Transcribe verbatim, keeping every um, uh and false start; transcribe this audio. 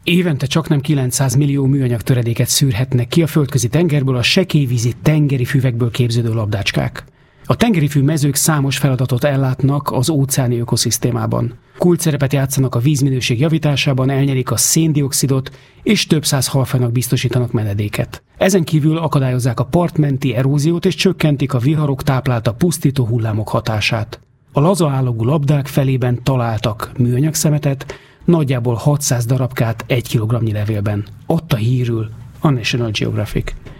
Évente csaknem kilencszáz millió műanyag töredéket szűrhetnek ki a földközi tengerből a sekélyvízi tengeri füvekből képződő labdácskák. A tengeri fű mezők számos feladatot ellátnak az óceáni ökoszisztémában. Kulcsszerepet játszanak a vízminőség javításában, elnyerik a széndioxidot, és több száz halfajnak biztosítanak menedéket. Ezen kívül akadályozzák a partmenti eróziót, és csökkentik a viharok táplálta pusztító hullámok hatását. A laza állagú labdák felében találtak műanyag szemetet, nagyjából hatszáz darabkát egy kilogramnyi levélben. Adta hírül a National Geographic.